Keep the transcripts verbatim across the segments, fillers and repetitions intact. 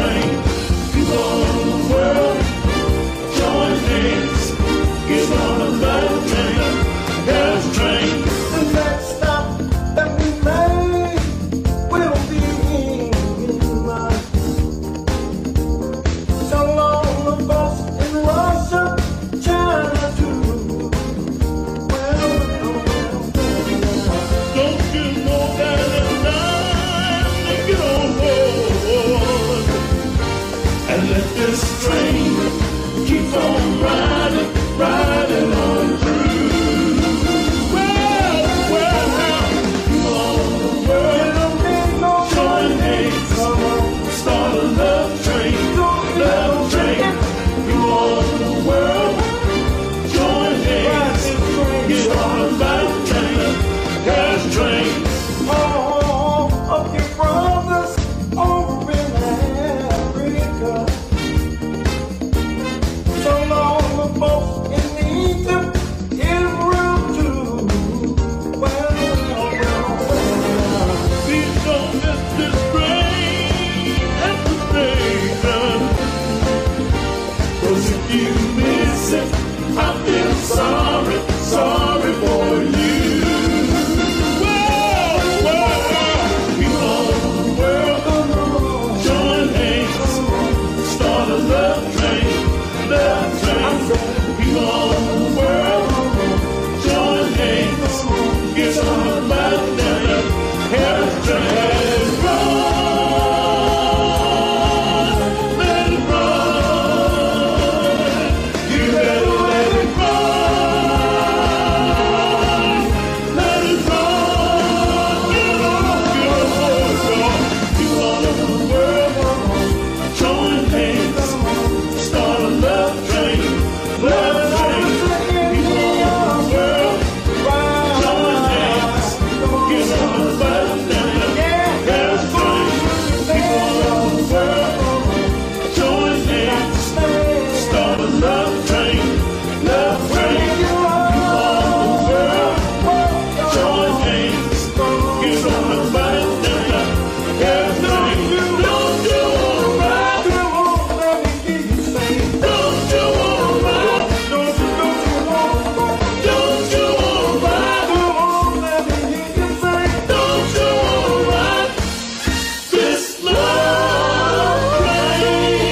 train. People all over the world, join hands, get on the love train, gas train. The next stop that we make will be in Russia. So long the bus in Russia, China too. Well, well, well, well. Don't you know that it's time to get on board and let this train keep on riding, riding on through. Well, well, now, people all over the world, join hands, start a love train, love train. People all over the world, join hands, get on a love train, gas train. All of your brothers over in Africa. So long the folks in Egypt, Israel too. Well, well, well, well. Please don't miss this train at the station. 'Cause if you miss it, I feel sorry, sorry for you. Well, well, people all over the world, join hands, start a love train, love train. People all over the world, join hands, get on a love train, gas train. Run, let it run. You better let it run. Let it run. Get on, get on, get on. People all over the world, join hands, start a love train, love train. People all over the world, join hands, get on a love train, gas train. People all over the world, join hands, start a love train, love train. People all over the world, join hands, get on a love train, gas train. Don't you wanna ride? Let me hear you say, Don't you wanna ride? don't you, don't you want to Don't you wanna ride? Come on, let me hear you say, Don't you wanna ride this love train?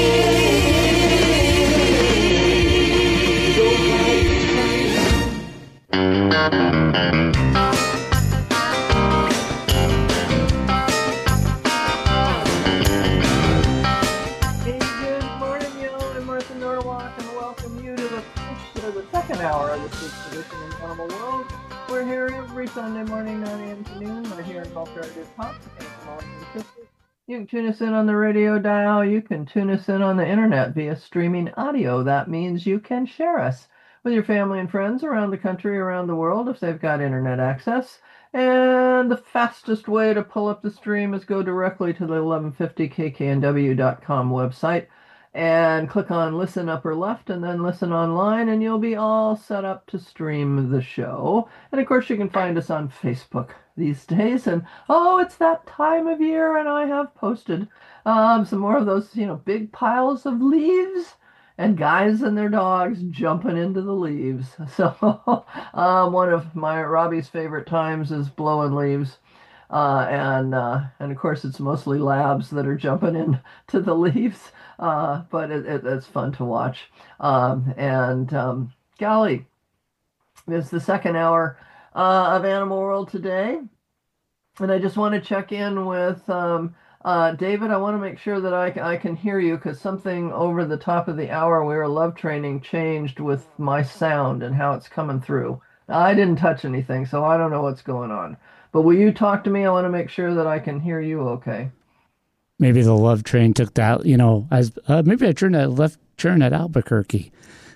Hey, good morning, y'all. I'm Martha Norwalk, and welcome you to the, to the second hour of the sixth edition of Animal World. We're here every Sunday morning, nine a.m. to noon, right here in Alternative Pop, and from Austin, Texas. You can tune us in on the radio dial. You can tune us in on the internet via streaming audio. That means you can share us with your family and friends around the country, around the world, if they've got internet access. And the fastest way to pull up the stream is go directly to the eleven fifty k k n w dot com website and click on listen upper left and then listen online, and you'll be all set up to stream the show. And of course, you can find us on Facebook these days. And oh, it's that time of year, and I have posted um, some more of those, you know, big piles of leaves and guys and their dogs jumping into the leaves. So um, one of my Robbie's favorite times is blowing leaves. Uh, and uh, and of course, it's mostly labs that are jumping into the leaves. Uh, but it, it, it's fun to watch. Um, and um, golly, it's the second hour uh, of Animal World today. And I just want to check in with um, uh, David. I want to make sure that I, I can hear you, because something over the top of the hour we were love training changed with my sound and how it's coming through. I didn't touch anything, so I don't know what's going on. But will you talk to me? I want to make sure that I can hear you okay. Maybe the love train took that, you know, as uh, maybe I turned that left turn at Albuquerque.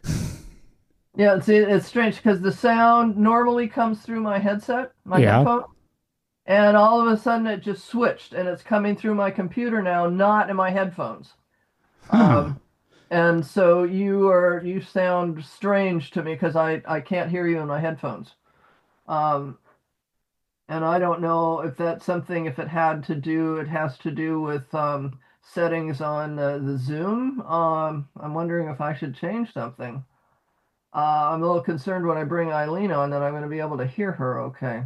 Yeah, see, it's strange because the sound normally comes through my headset, my Yeah. headphone, and all of a sudden it just switched, and it's coming through my computer now, not in my headphones. Huh. Um, and so you are you sound strange to me because I I can't hear you in my headphones. Um, and I don't know if that's something, if it had to do, it has to do with um, settings on uh, the Zoom. Um, I'm wondering if I should change something. Uh, I'm a little concerned when I bring Eileen on that I'm going to be able to hear her okay.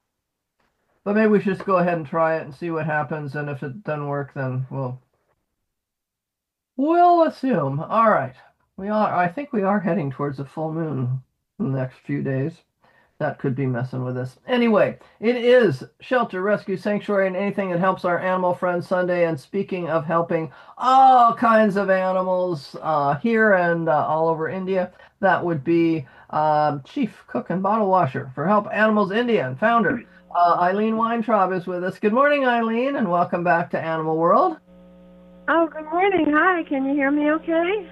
But maybe we should just go ahead and try it and see what happens. And if it doesn't work, then we'll we'll assume. All right, we are. I think we are heading towards a full moon in the next few days. That could be messing with us. Anyway, it is Shelter Rescue Sanctuary and anything that helps our animal friends Sunday. And speaking of helping all kinds of animals uh, here and uh, all over India, that would be um, Chief Cook and Bottle Washer for Help Animals India and founder uh, Eileen Weintraub is with us. Good morning, Eileen, and welcome back to Animal World. Oh, good morning. Hi, can you hear me okay?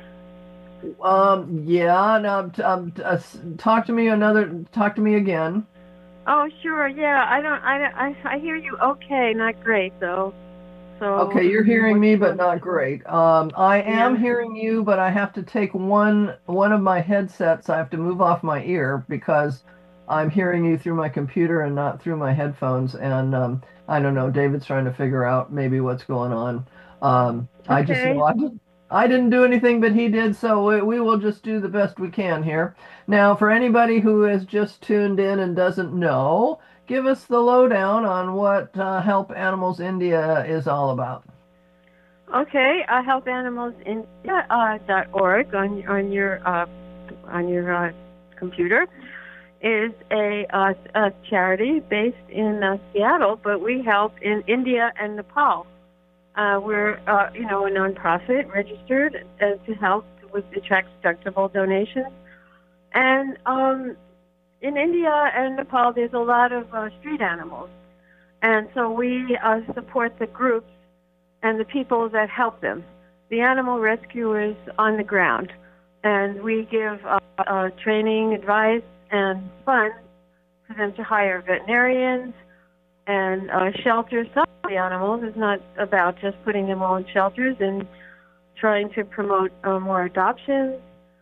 Um, yeah, now, um, uh, talk to me another, talk to me again. Oh, sure, yeah, I don't, I, I, I hear you okay, not great, though. So. Okay, you're hearing me, but not great. Um, I am Yeah. hearing you, but I have to take one, one of my headsets, I have to move off my ear because I'm hearing you through my computer and not through my headphones, and, um, I don't know, David's trying to figure out maybe what's going on. Um, I just Okay. know I didn't, I didn't do anything, but he did, so we, we will just do the best we can here. Now, for anybody who has just tuned in and doesn't know, give us the lowdown on what uh, Help Animals India is all about. Okay, uh, help animals india dot org on, on your, uh, on your uh, computer is a, uh, a charity based in uh, Seattle, but we help in India and Nepal. Uh, we're, uh, you know, a nonprofit registered uh, to help with the tax-deductible donations. And um, in India and Nepal, there's a lot of uh, street animals. And so we uh, support the groups and the people that help them, the animal rescuers on the ground. And we give uh, uh, training, advice, and funds for them to hire veterinarians and uh, shelters. Some of the animals is not about just putting them all in shelters and trying to promote uh, more adoptions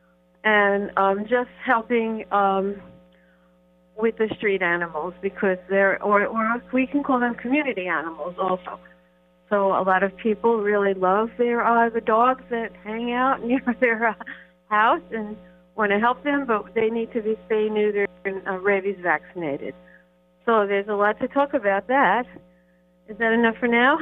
and um, just helping um, with the street animals because they're, or, or we can call them community animals also. So a lot of people really love their uh, the dogs that hang out near their uh, house and want to help them, but they need to be spay neutered and uh, rabies vaccinated. So there's a lot to talk about that. Is that enough for now?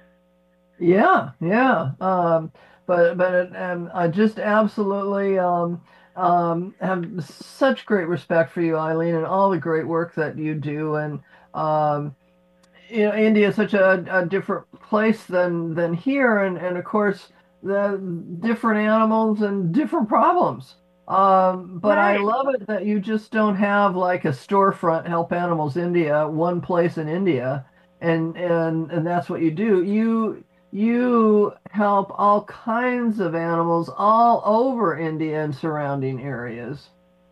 Yeah, yeah. Um, but but um, I just absolutely um, um, have such great respect for you, Eileen, and all the great work that you do. And um, you know, India is such a, a different place than than here, and and of course the different animals and different problems. Um, but I Right. love it that you just don't have like a storefront Help Animals India, one place in India, and and and that's what you do. You you help all kinds of animals all over India and surrounding areas.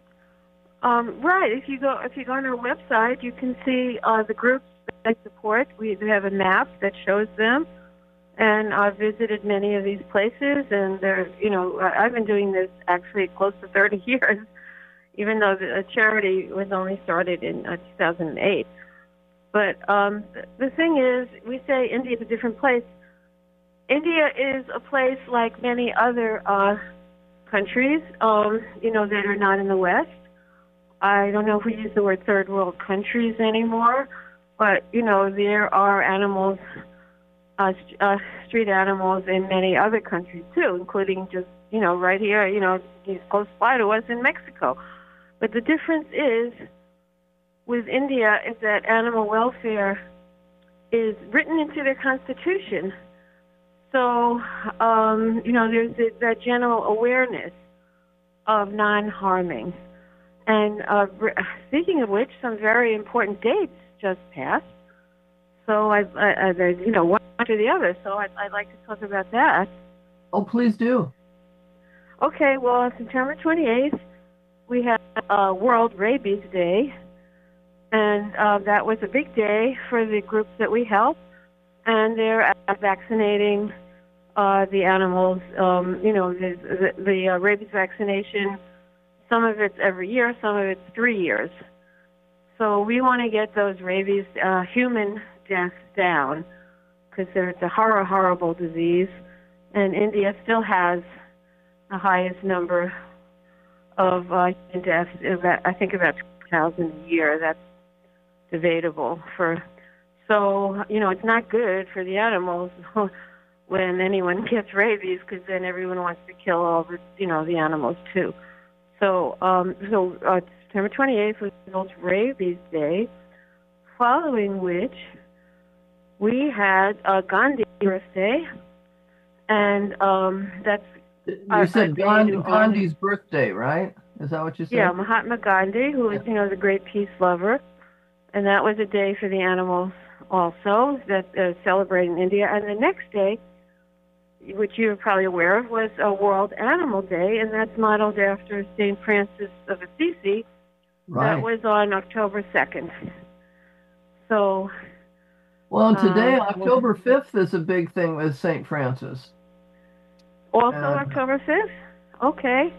Um, right. If you go if you go on our website, you can see uh, the groups that I support. We we have a map that shows them, and I've visited many of these places. And they're you know I- I've been doing this actually close to thirty years, even though the charity was only started in uh, two thousand eight. But um, th- the thing is, we say India is a different place. India is a place like many other uh, countries, um, you know, that are not in the West. I don't know if we use the word third world countries anymore, but, you know, there are animals, uh, st- uh, street animals in many other countries too, including just, you know, right here, you know, close by to us in Mexico. But the difference is, with India, is that animal welfare is written into their constitution. So, um, you know, there's a, that general awareness of non-harming. And uh, speaking of which, some very important dates just passed. So, I, I, I there's, you know, one after the other. So I'd, I'd like to talk about that. Oh, please do. Okay, well, on September twenty-eighth, we had uh, World Rabies Day. And uh, that was a big day for the groups that we help. And they're uh, vaccinating uh, the animals. Um, you know, the, the, the uh, rabies vaccination, some of it's every year, some of it's three years. So we want to get those rabies uh, human deaths down. because it's a horror, horrible disease. And India still has the highest number of uh, deaths, about, I think about two thousand a year. That's debatable. For So, you know, it's not good for the animals when anyone gets rabies, because then everyone wants to kill all the, you know, the animals too. So, um, so uh, September twenty-eighth was World Rabies Day, following which we had uh, Gandhi's birthday, and um, that's You our- said our Gandhi, day to honor- Gandhi's birthday, right? Is that what you said? Yeah, Mahatma Gandhi, who was, you know, the great peace lover, and that was a day for the animals also that uh, celebrated in India. And the next day, which you're probably aware of, was a World Animal Day, and that's modeled after Saint Francis of Assisi. Right. That was on October second. So, Well, today, Uh, October fifth, is a big thing with Saint Francis. also Uh, October fifth? Okay.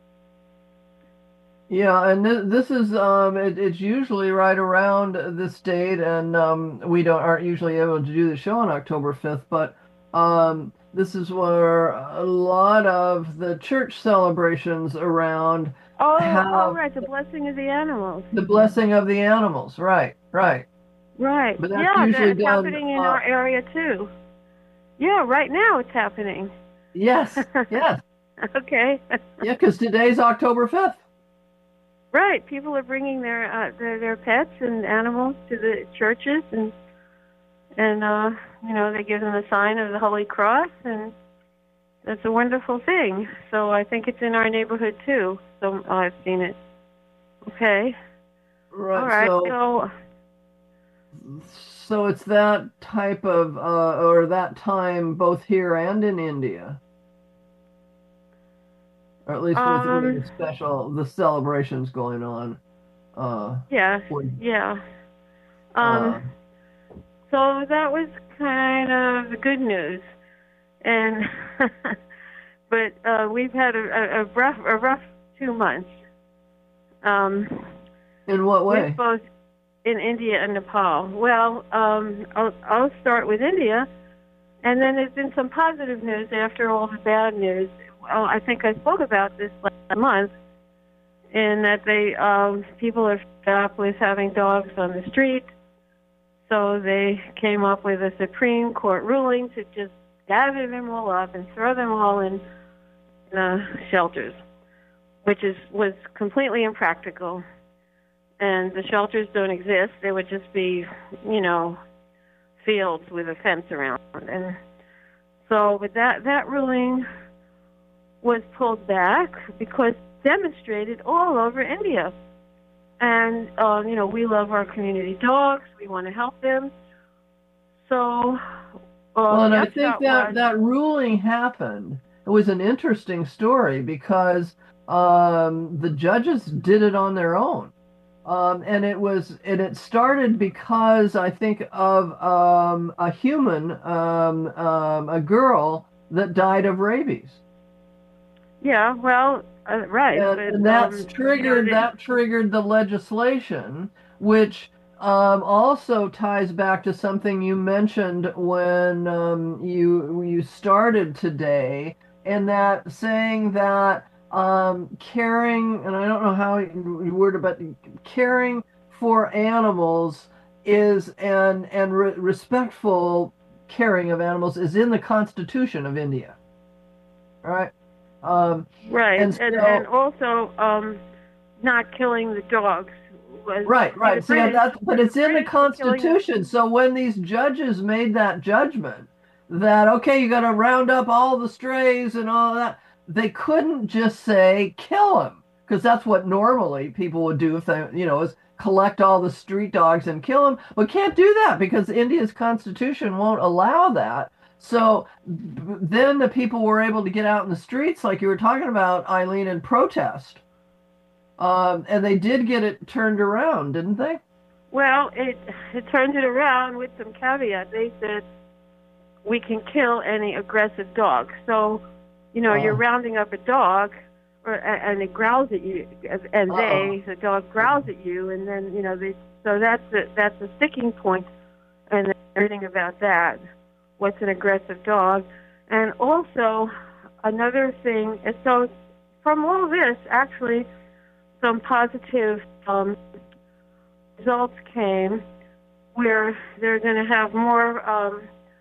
Yeah, and th- this is um, it, it's usually right around this date, and um, we don't aren't usually able to do the show on October fifth, but um, this is where a lot of the church celebrations around Oh, have oh, right, the blessing of the animals. the blessing of the animals. Right, right. Right. But that's yeah, usually that's done, happening in uh, our area too. Yeah, right now it's happening. Yes, yes, Okay. yeah, because today's October fifth. Right. People are bringing their, uh, their their pets and animals to the churches, and and uh, you know, they give them the sign of the Holy Cross, and that's a wonderful thing. So I think it's in our neighborhood too. So uh, I've seen it. Okay. Right. All right. So, So so it's that type of uh, or that time both here and in India. Or at least with, Um, with the special, the celebrations going on. Uh, yeah, for- yeah. Um. uh, So that was kind of the good news, and but uh, we've had a, a, a rough a rough two months. Um, in what way? with both in India and Nepal. Well, um, I'll, I'll start with India, and then there's been some positive news after all the bad news. Well, I think I spoke about this last month, in that they um, people are fed up with having dogs on the street. So they came up with a Supreme Court ruling to just gather them all up and throw them all in, in uh, shelters, which is was completely impractical. And the shelters don't exist. They would just be, you know, fields with a fence around. And so with that, that ruling was pulled back because it demonstrated all over India. And, uh, you know, we love our community dogs. We want to help them. So, uh, Well, and I the think upshot that was- that ruling happened. It was an interesting story because um, the judges did it on their own, um, and it was and it started because I think of um, a human, um, um, a girl that died of rabies. Yeah, well, uh, right. And, but, and that's um, triggered you know, that triggered the legislation, which um, also ties back to something you mentioned when um, you you started today, and that saying that um, caring, and I don't know how you word it, but caring for animals is and and re- respectful caring of animals is in the Constitution of India. All right. Um, Right, and and, so- and also um, not killing the dogs. Was, Right, right. the See, British- that's, but it's in the British were killing them. Constitution. So when these judges made that judgment that, okay, you got to round up all the strays and all that, they couldn't just say kill them, because that's what normally people would do if they, you know, is collect all the street dogs and kill them. But can't do that because India's Constitution won't allow that. So b- then the people were able to get out in the streets, like you were talking about, Eileen, and protest. Um, and they did get it turned around, didn't they? Well, it it turned it around with some caveat. They said we can kill any aggressive dog. So, you know, Oh. you're rounding up a dog, or and it growls at you, and Uh-oh. they the dog growls at you, and then you know they. So that's a, that's a sticking point, and everything about that. what's an aggressive dog. And also, another thing, is so from all this, actually, some positive um, results came where they're going to have more um,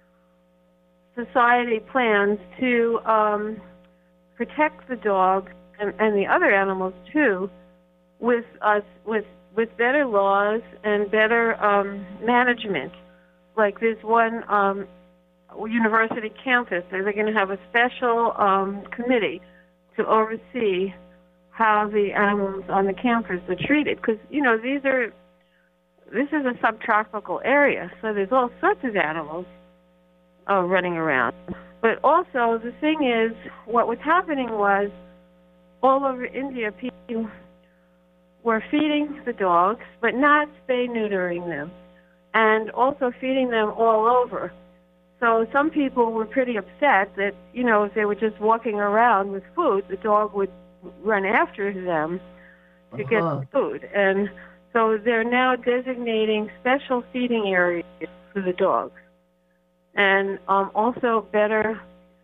society plans to um, protect the dog and, and the other animals too, with us with with better laws and better um, management. Like there's one um, university campus, they're going to have a special um, committee to oversee how the animals on the campus are treated, because you know these are. This is a subtropical area, so there's all sorts of animals uh, running around. But also, the thing is, what was happening was, all over India, people were feeding the dogs, but not spay-neutering them, and also feeding them all over. So some people were pretty upset that, you know, if they were just walking around with food, the dog would run after them to Uh-huh. get food. And so they're now designating special feeding areas for the dogs, and um, also better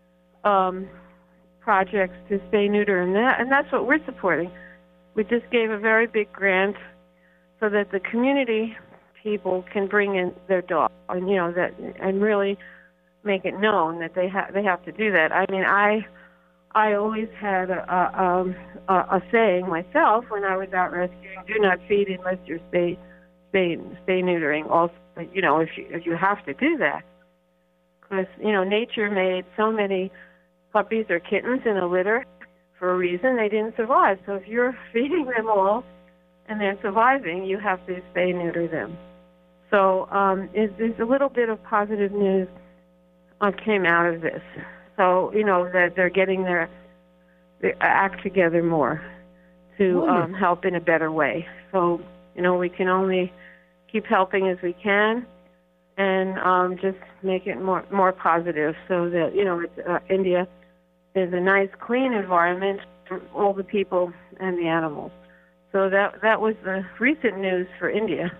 um, projects to spay neuter, and that, and that's what we're supporting. We just gave a very big grant so that the community people can bring in their dog, and you know that, and really make it known that they have they have to do that. I mean, I. I always had a, a, um, a, a saying myself when I was out rescuing: "Do not feed unless you're spay, spay, spay neutering." Also, you know, if you if you have to do that, because you know, nature made so many puppies or kittens in a litter for a reason. They didn't survive. So if you're feeding them all and they're surviving, you have to spay neuter them. So um, it, there's a little bit of positive news uh, came out of this. So, you know, that they're getting their, their act together more to um, help in a better way. So, you know, we can only keep helping as we can and um, just make it more more positive so that, you know, it's, uh, India is a nice, clean environment for all the people and the animals. So that that was the recent news for India.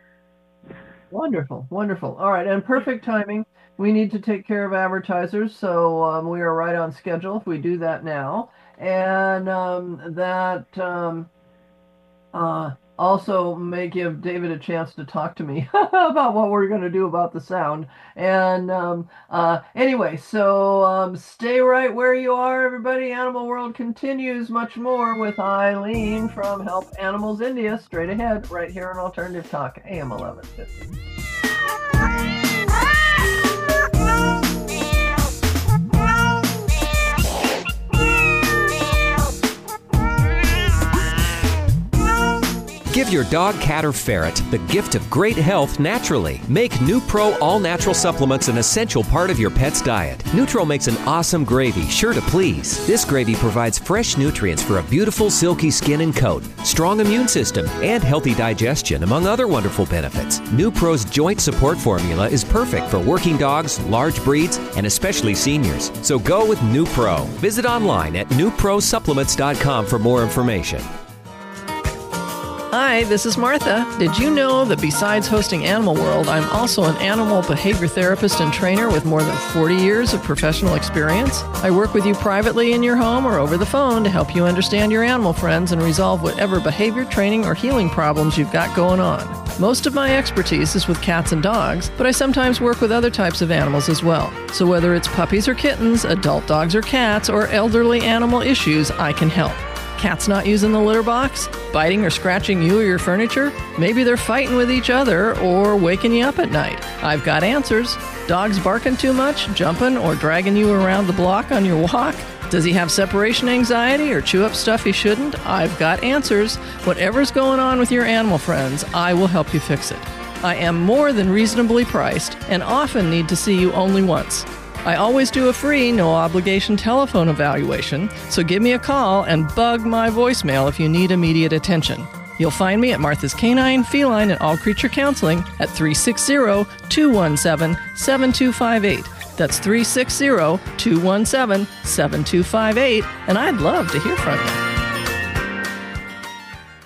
Wonderful, wonderful. All right, and perfect timing. We need to take care of advertisers, so um, we are right on schedule if we do that now. And um, that um, uh, also may give David a chance to talk to me about what we're going to do about the sound. And um, uh, anyway, so um, stay right where you are, everybody. Animal World continues much more with Eileen from Help Animals India straight ahead right here on Alternative Talk, A M eleven fifty. Give your dog, cat, or ferret the gift of great health naturally. Make NuPro all-natural supplements an essential part of your pet's diet. NuTro makes an awesome gravy sure to please. This gravy provides fresh nutrients for a beautiful, silky skin and coat, strong immune system, and healthy digestion, among other wonderful benefits. NuPro's joint support formula is perfect for working dogs, large breeds, and especially seniors. So go with NuPro. Visit online at new pro supplements dot com for more information. Hi, this is Martha. Did you know that besides hosting Animal World, I'm also an animal behavior therapist and trainer with more than forty years of professional experience? I work with you privately in your home or over the phone to help you understand your animal friends and resolve whatever behavior, training, or healing problems you've got going on. Most of my expertise is with cats and dogs, but I sometimes work with other types of animals as well. So whether it's puppies or kittens, adult dogs or cats, or elderly animal issues, I can help. Cats not using the litter box? Biting or scratching you or your furniture? Maybe they're fighting with each other or waking you up at night. I've got answers. Dogs barking too much, jumping, or dragging you around the block on your walk? Does he have separation anxiety or chew up stuff he shouldn't? I've got answers. Whatever's going on with your animal friends, I will help you fix it. I am more than reasonably priced and often need to see you only once. I always do a free, no-obligation telephone evaluation, so give me a call and bug my voicemail if you need immediate attention. You'll find me at Martha's Canine, Feline, and All Creature Counseling at three six zero, two one seven, seven two five eight. That's three six zero, two one seven, seven two five eight, and I'd love to hear from you.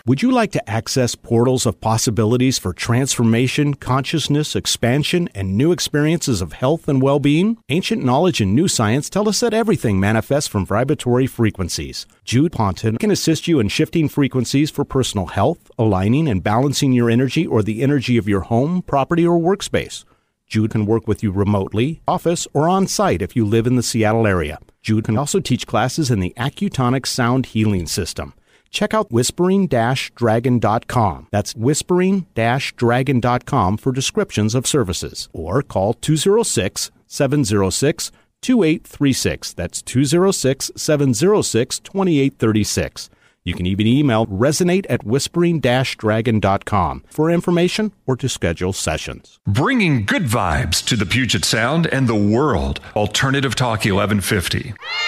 Would you like to access portals of possibilities for transformation, consciousness, expansion, and new experiences of health and well-being? Ancient knowledge and new science tell us that everything manifests from vibratory frequencies. Jude Ponton can assist you in shifting frequencies for personal health, aligning and balancing your energy or the energy of your home, property, or workspace. Jude can work with you remotely, office, or on-site if you live in the Seattle area. Jude can also teach classes in the Accutonic Sound Healing System. Check out whispering dash dragon dot com. That's whispering dash dragon dot com for descriptions of services. Or call two oh six, seven oh six, two eight three six. That's two oh six, seven oh six, two eight three six. You can even email resonate at whispering dash dragon dot com for information or to schedule sessions. Bringing good vibes to the Puget Sound and the world. Alternative Talk eleven fifty.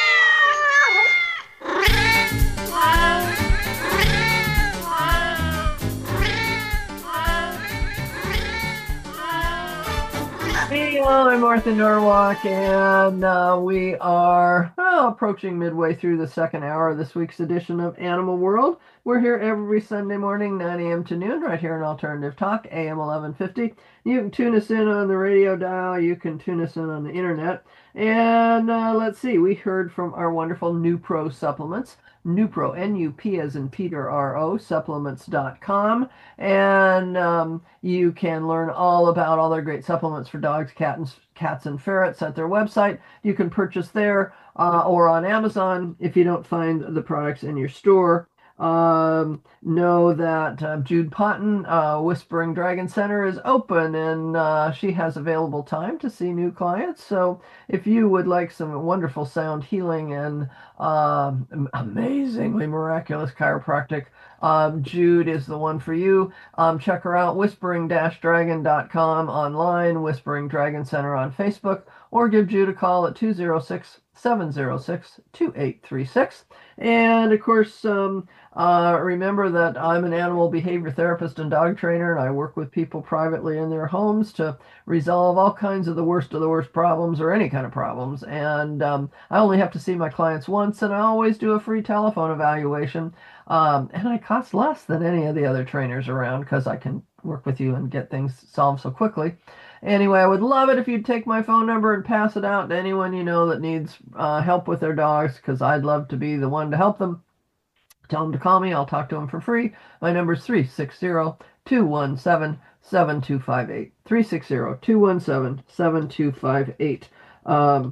Hello, I'm Martha Norwalk, and uh, we are oh, approaching midway through the second hour of this week's edition of Animal World. We're here every Sunday morning, nine a.m. to noon, right here on Alternative Talk, A M eleven fifty. You can tune us in on the radio dial. You can tune us in on the internet. And uh, let's see, we heard from our wonderful Nupro supplements. Nupro, N U P as in Peter, R O, supplements dot com. And um, you can learn all about all their great supplements for dogs, cat and, cats, and ferrets at their website. You can purchase there uh, or on Amazon if you don't find the products in your store. Um, know that uh, Jude Ponton, uh, Whispering Dragon Center, is open, and uh, she has available time to see new clients. So if you would like some wonderful sound healing and uh, amazingly miraculous chiropractic, um, Jude is the one for you. Um, check her out, whispering dash dragon dot com online, Whispering Dragon Center on Facebook, or give Jude a call at two oh six, seven oh six, two eight three six. And of course, um, uh, remember that I'm an animal behavior therapist and dog trainer, and I work with people privately in their homes to resolve all kinds of the worst of the worst problems, or any kind of problems. And um, I only have to see my clients once, and I always do a free telephone evaluation. Um, and I cost less than any of the other trainers around because I can work with you and get things solved so quickly. Anyway, I would love it if you'd take my phone number and pass it out to anyone you know that needs uh, help with their dogs, because I'd love to be the one to help them. Tell them to call me. I'll talk to them for free. My number is three six zero, two one seven, seven two five eight. three six zero, two one seven, seven two five eight. Um,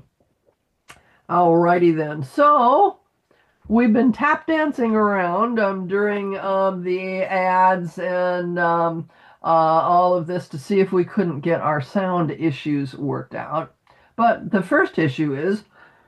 alrighty then. So we've been tap dancing around um, during um, the ads and um, uh, all of this to see if we couldn't get our sound issues worked out. But the first issue is,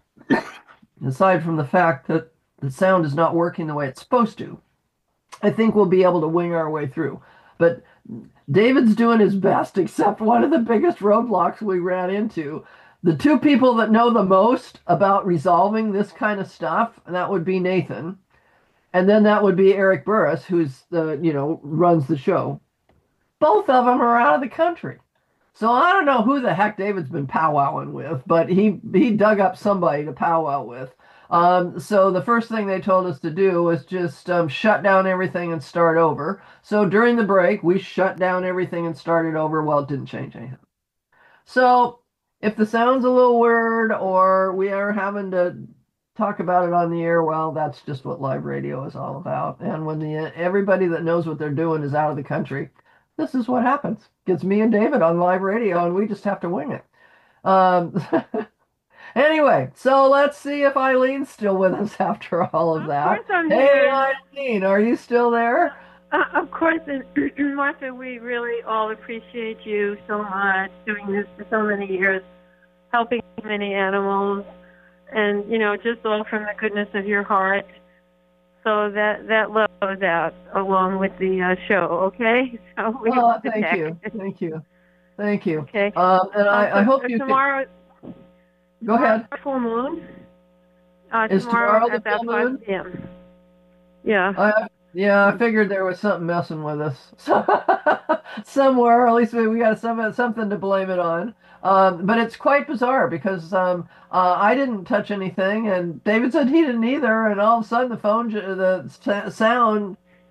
aside from the fact that the sound is not working the way it's supposed to, I think we'll be able to wing our way through. But David's doing his best, except one of the biggest roadblocks we ran into. The two people that know the most about resolving this kind of stuff, that would be Nathan. And then that would be Eric Burris, who's the, you know, runs the show. Both of them are out of the country. So I don't know who the heck David's been powwowing with, but he, he dug up somebody to powwow with. Um, so the first thing they told us to do was just um, shut down everything and start over. So during the break, we shut down everything and started over. Well, it didn't change anything. So if the sound's a little weird or we are having to talk about it on the air, well, that's just what live radio is all about. And when the everybody that knows what they're doing is out of the country, this is what happens. Gets me and David on live radio, and we just have to wing it. Um, anyway, so let's see if Eileen's still with us after all of, of that. Course I'm Hey, here. Eileen, are you still there? Uh, of course, and Martha, we really all appreciate you so much doing this for so many years, helping many animals, and, you know, just all from the goodness of your heart. So that, that love goes out along with the uh, show, okay? So we Oh, love the thank tech. you. Thank you. Thank you. Okay. Um, and I, Uh, I hope so you can... tomorrow, Go ahead. Full moon. Uh, Is tomorrow the about full moon? five p.m. Yeah. I, yeah, I figured there was something messing with us somewhere. Or at least we, we got some, something to blame it on. Um, but it's quite bizarre because um, uh, I didn't touch anything, and David said he didn't either. And all of a sudden, the phone, the sound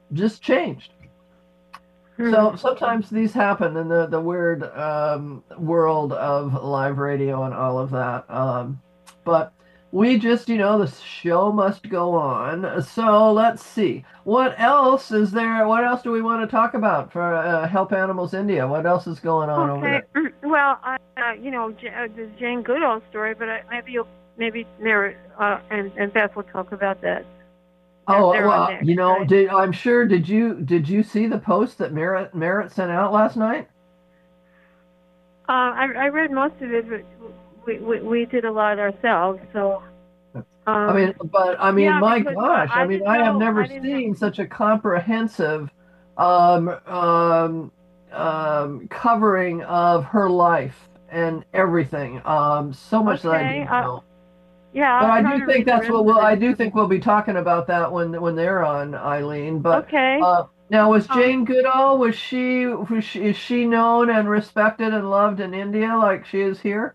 just changed. Hmm. So sometimes these happen in the, the weird um, world of live radio and all of that. Um, but we just, you know, the show must go on. So let's see. What else is there? What else do we want to talk about for uh, Help Animals India? What else is going on over Okay. there? Well, uh, uh, you know, J- uh, the Jane Goodall story, but I, maybe you'll, maybe Merritt uh, and, and Beth will talk about that. They're- Oh, they're on well, next, you know, right? did, I'm sure. Did you did you see the post that Merritt Merritt sent out last night? Uh, I, I read most of it, but we, we, we did a lot ourselves, so. Um, I mean, but I mean, yeah, my because, uh, gosh! I I mean, didn't I have know- never I didn't know. seen such a comprehensive um, um, um, covering of her life and everything. Um, so much that I Okay, didn't uh, know. yeah, But I'll I try do to think read the that's rest what of we'll. it. I do think we'll be talking about that when when they're on, Eileen. But Okay. uh, now, was Um, Jane Goodall? Was she? Was she? Is she known and respected and loved in India like she is here?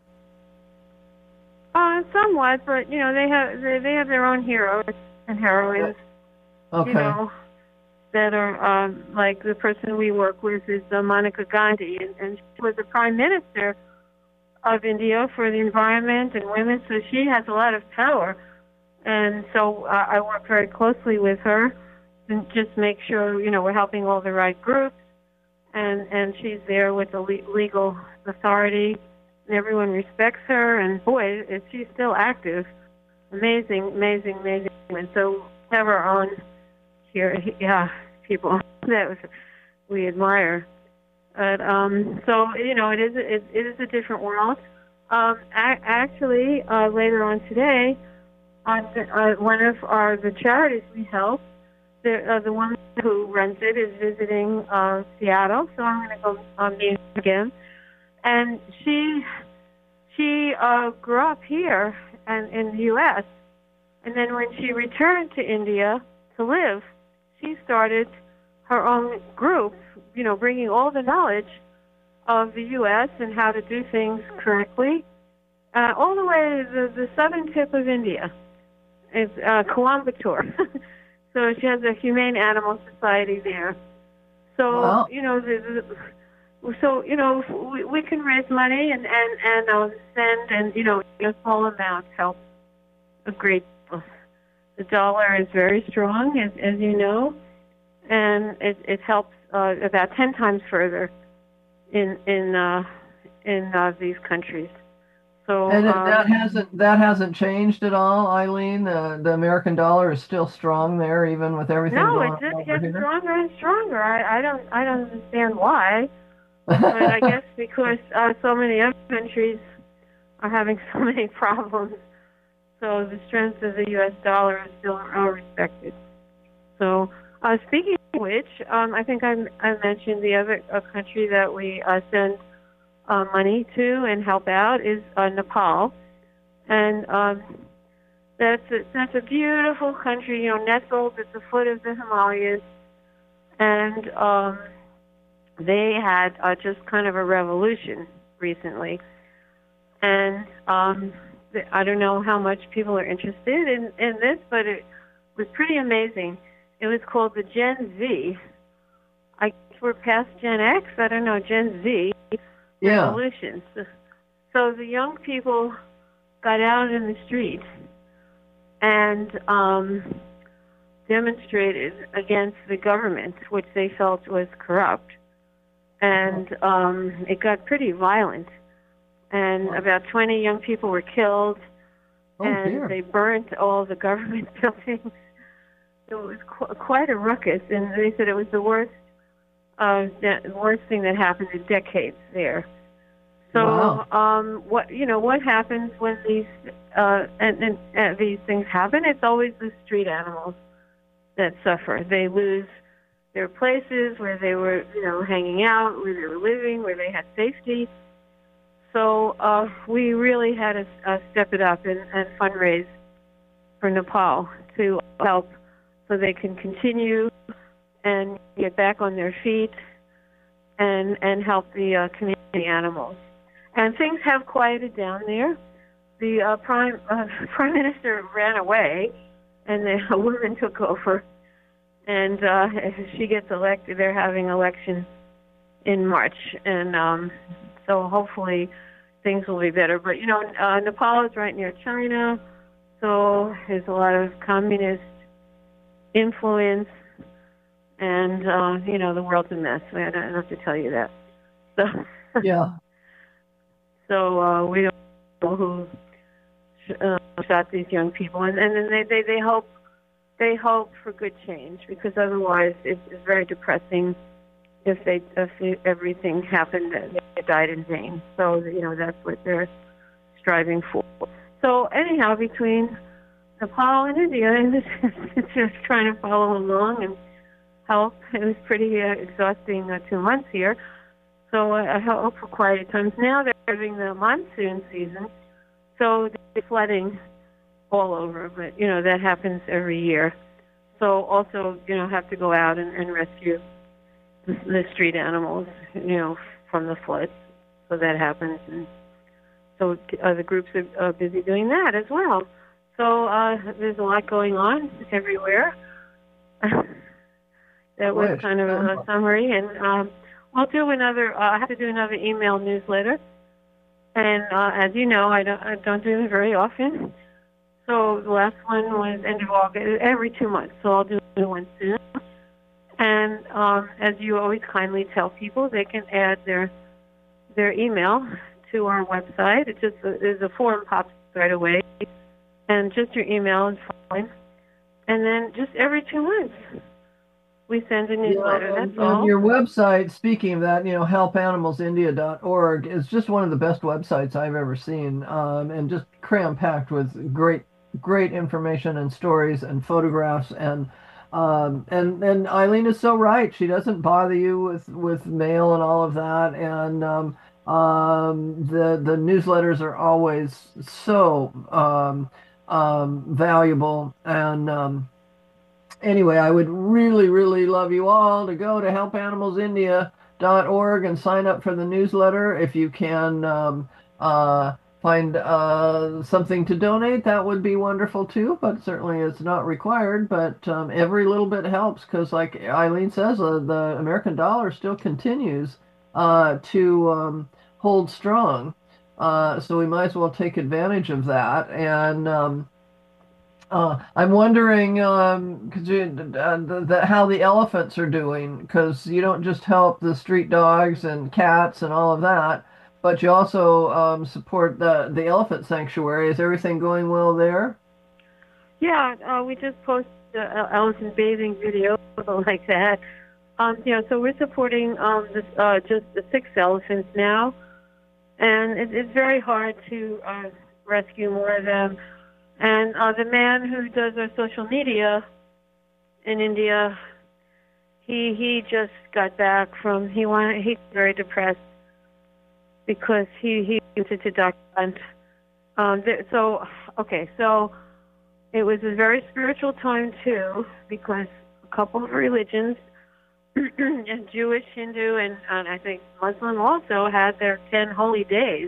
Uh, somewhat, but you know they have they, they have their own heroes and heroines. Okay. You know, that are um, like the person we work with is uh, Monica Gandhi, and, and she was the prime minister of India for the environment and women, so she has a lot of power. And so uh, I work very closely with her and just make sure you know we're helping all the right groups, and and she's there with the le- legal authority. And everyone respects her, and boy, is she still active. Amazing, amazing, amazing. And so we have our own here, yeah, people that we admire. But um, so you know, it is it, it is a different world. Um, a- actually, uh, later on today, on the, uh, one of our the charities we help, the uh, the woman who runs it is visiting uh, Seattle, so I'm going to go um, meet her again. And she she uh, grew up here and in the U S and then when she returned to India to live, she started her own group, you know, bringing all the knowledge of the U S and how to do things correctly, uh, all the way to the, the southern tip of India. It's uh, Coimbatore. So she has a Humane Animal Society there. So, Wow. you know, the, the So, you know, we, we can raise money and, and, and uh, send, and, you know, a small amount helps a great deal. The dollar is very strong, as, as you know, and it, it helps uh, about ten times further in in uh, in uh, these countries. So And um, that hasn't that hasn't changed at all, Eileen. The the American dollar is still strong there, even with everything no, going it on just over gets here. stronger and stronger. I, I don't I don't understand why. But I guess because uh, so many other countries are having so many problems, so the strength of the U S dollar is still uh, respected. So, uh, speaking of which, um, I think I, I mentioned the other uh, country that we uh, send uh, money to and help out is uh, Nepal, and um, that's a, that's a beautiful country, you know, nestled at the foot of the Himalayas, and um, they had uh, just kind of a revolution recently. And um, I don't know how much people are interested in, in this, but it was pretty amazing. It was called the Gen Z. I guess we're past Gen X. I don't know, Gen Z Yeah. revolution. So, so the young people got out in the streets and um, demonstrated against the government, which they felt was corrupt. And um, it got pretty violent. And about twenty young people were killed, Oh, and dear. they burnt all the government buildings. It was qu- quite a ruckus, and they said it was the worst, uh, the worst thing that happened in decades there. So, Wow. um, what you know, what happens when these uh, and, and uh, these things happen? It's always the street animals that suffer. They lose their places where they were, you know, hanging out, where they were living, where they had safety. So uh, we really had to uh, step it up and, and fundraise for Nepal to help so they can continue and get back on their feet and and help the uh, community animals. And things have quieted down there. The uh, prime uh, prime minister ran away, and the a woman took over. And uh, if she gets elected, they're having elections in March. And um, so hopefully things will be better. But, you know, uh, Nepal is right near China, so there's a lot of communist influence. And, uh, you know, the world's a mess. I don't have to tell you that. So, Yeah. so uh, we don't know who uh, shot these young people. And, and then they, they, they hope they hope for good change, because otherwise it's, it's very depressing if they if everything happened that they died in vain. So, you know, that's what they're striving for. So anyhow, between Nepal and India, it's just trying to follow along and help. It was pretty uh, exhausting uh, two months here. So I hope for quieter times. Now they're having the monsoon season, so they're flooding all over. But, you know, that happens every year. So also, you know, have to go out and, and rescue the, the street animals, you know, from the floods. So that happens. And so uh, the groups are uh, busy doing that as well. So uh, there's a lot going on everywhere. That was kind of a, a summary. And um, I'll do another, uh, I have to do another email newsletter. And uh, as you know, I don't, I don't do them very often. So the last one was end of August, every two months. So I'll do one soon. And um, as you always kindly tell people, they can add their their email to our website. It just there's a form pops right away, and just your email is fine. And then just every two months, we send a newsletter. Yeah, That's and, all. and your website, speaking of that, you know, help animals india dot org is just one of the best websites I've ever seen, um, and just cram-packed with great, great information and stories and photographs. And um, and and Eileen is so right. She doesn't bother you with, with mail and all of that. And um, um, the the newsletters are always so um, um, valuable. And um, Anyway, I would really, really love you all to go to help animals india dot org and sign up for the newsletter. If you can um, uh, find uh, something to donate, that would be wonderful too, but certainly it's not required. But um, every little bit helps, because like Eileen says, uh, the American dollar still continues uh, to um, hold strong. Uh, so we might as well take advantage of that. And um, Uh, I'm wondering um, cause you, uh, the, the, how the elephants are doing, because you don't just help the street dogs and cats and all of that, but you also um, support the, the elephant sanctuary. Is everything going well there? Yeah, uh, we just posted an elephant bathing video like that. Um, you know, so we're supporting um, this, uh, just the six elephants now, and it, it's very hard to uh, rescue more of them. And uh, the man who does our social media in India, he he just got back from, he wanted, he's very depressed because he, he wanted to document. Um, there, so, okay, so it was a very spiritual time too, because a couple of religions, and Jewish, Hindu, and, and I think Muslim also had their ten holy days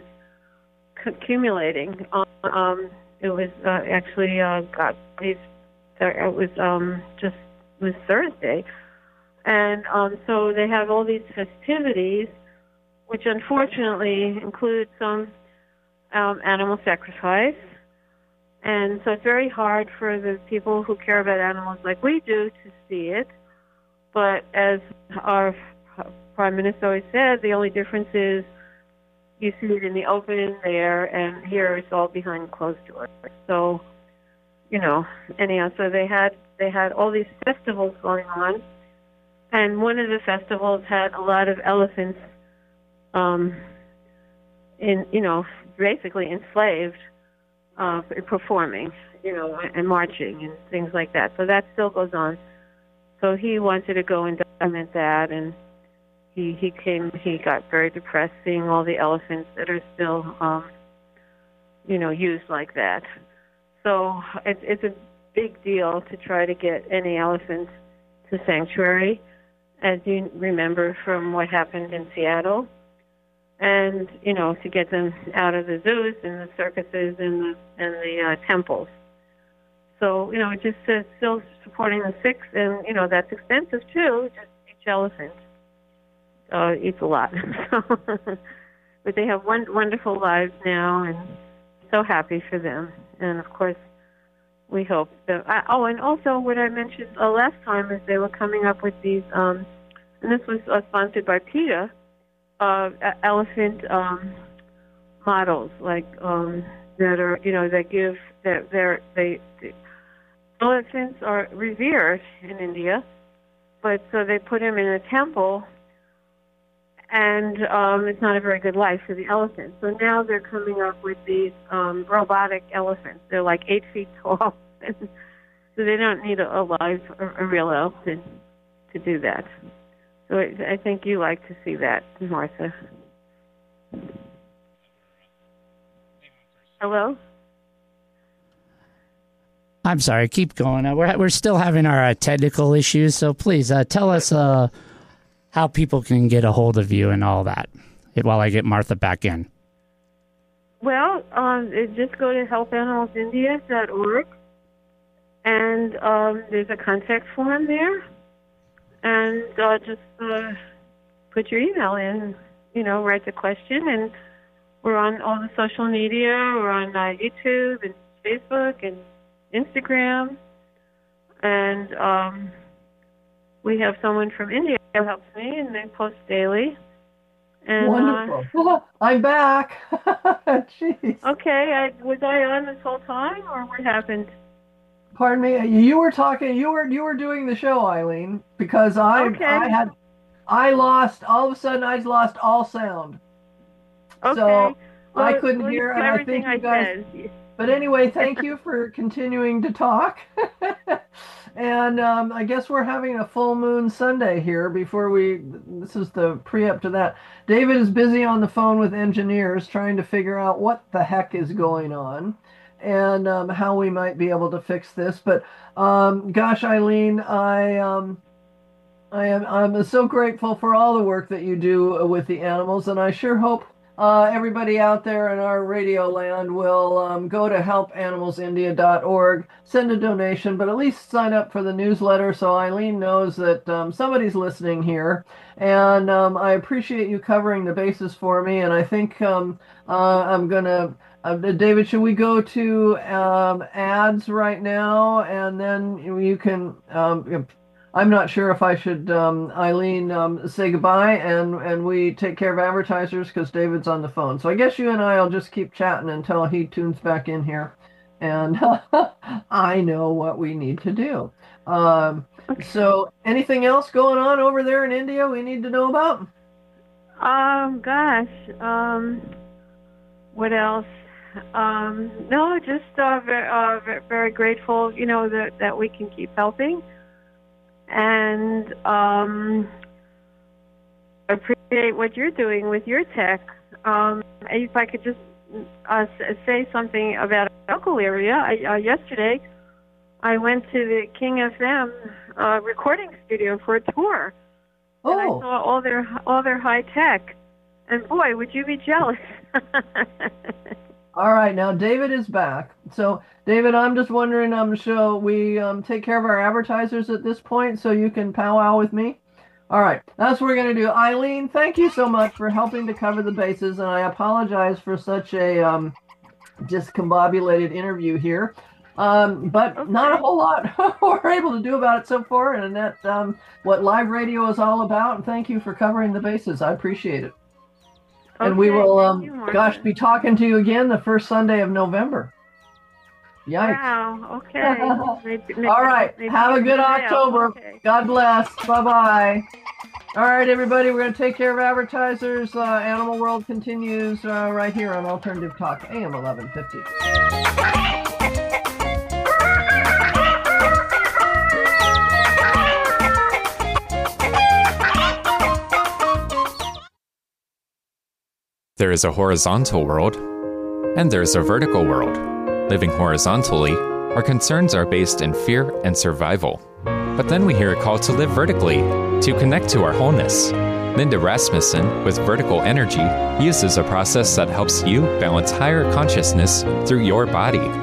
accumulating. Um, um It was uh, actually uh, God. It was um, just it was Thursday, and um, so they have all these festivities, which unfortunately include some um, animal sacrifice, and so it's very hard for the people who care about animals like we do to see it. But as our Prime Minister always said, the only difference is you see it in the open there, and here it's all behind closed doors. So, you know, anyhow, so they had they had all these festivals going on, and one of the festivals had a lot of elephants, um, in you know, basically enslaved, uh, performing, you know, and marching and things like that. So that still goes on. So he wanted to go and document that, and He he came. He got very depressed seeing all the elephants that are still, um, you know, used like that. So it's it's a big deal to try to get any elephants to sanctuary, as you remember from what happened in Seattle, and you know, to get them out of the zoos and the circuses and the and the uh, temples. So, you know, it just uh, still supporting the sick, and, you know, that's expensive, too. Just each elephant uh, eats a lot. So, but they have one, wonderful lives now, and so happy for them. And, of course, we hope that... I, oh, and also what I mentioned uh, last time is they were coming up with these, um, and this was uh, sponsored by PETA, uh, elephant um, models, like, um, that are, you know, that give, that they're, they... they elephants are revered in India, but so they put him in a temple, and um, it's not a very good life for the elephants. So now they're coming up with these um, robotic elephants. They're like eight feet tall, so they don't need a, a live, a, a real elephant to do that. So I, I think you like to see that, Martha. Hello? I'm sorry. Keep going. Uh, we're we're still having our uh, technical issues, so please uh, tell us uh, how people can get a hold of you and all that while I get Martha back in. Well, um, just go to help animals india dot org, and um, there's a contact form there, and uh, just uh, put your email in. You know, write the question, and we're on all the social media. We're on uh, YouTube and Facebook and Instagram, and um, we have someone from India who helps me, and they post daily. And, Wonderful. Uh, I'm back. Jeez. Okay, I, was I on this whole time, or what happened? Pardon me. You were talking. You were you were doing the show, Eileen, because I Okay. I had I lost all of a sudden. I lost all sound. Okay. So well, I couldn't well, hear, you and I everything think you guys. said. But anyway, thank you for continuing to talk. And um, I guess we're having a full moon Sunday here before we, this is the pre-up to that. David is busy on the phone with engineers trying to figure out what the heck is going on and um, how we might be able to fix this. But um, gosh, Eileen, I, um, I am I'm so grateful for all the work that you do with the animals, and I sure hope Uh, everybody out there in our radio land will um, go to help animals india dot org, send a donation, but at least sign up for the newsletter so Eileen knows that um, somebody's listening here. And um, I appreciate you covering the bases for me. And I think um, uh, I'm going to, uh, David, should we go to um, ads right now? And then you can... Um, I'm not sure if I should, um, Eileen, um, say goodbye and, and we take care of advertisers because David's on the phone. So I guess you and I will just keep chatting until he tunes back in here. And I know what we need to do. Um, Okay. So anything else going on over there in India we need to know about? Um, gosh, um, what else? Um, no, just uh, very, uh, very, very grateful, you know, that, that we can keep helping. And um, appreciate what you're doing with your tech. Um, if I could just uh, say something about our local area. I, uh, yesterday, I went to the King F M uh, recording studio for a tour, Oh, and I saw all their all their high tech. And boy, would you be jealous? all right. Now David is back. So David, I'm just wondering, um, shall we um, take care of our advertisers at this point so you can powwow with me? All right, that's what we're going to do. Eileen, thank you so much for helping to cover the bases, and I apologize for such a um, discombobulated interview here. Um, but Okay. not a whole lot we're able to do about it so far, and that's um, what live radio is all about. And thank you for covering the bases. I appreciate it. And we Okay, will, thank um, you, Martha. gosh, be talking to you again the first Sunday of November. Yikes. Wow. Okay. Maybe- maybe- All right. maybe Have a you good can say, October. okay. God bless. Bye-bye. All right, everybody, we're going to take care of advertisers. Uh, Animal World continues uh, right here on Alternative Talk, A M eleven fifty. There is a horizontal world, and there is a vertical world. Living horizontally, our concerns are based in fear and survival. But then we hear a call to live vertically, to connect to our wholeness. Linda Rasmussen, with Vertical Energy, uses a process that helps you balance higher consciousness through your body.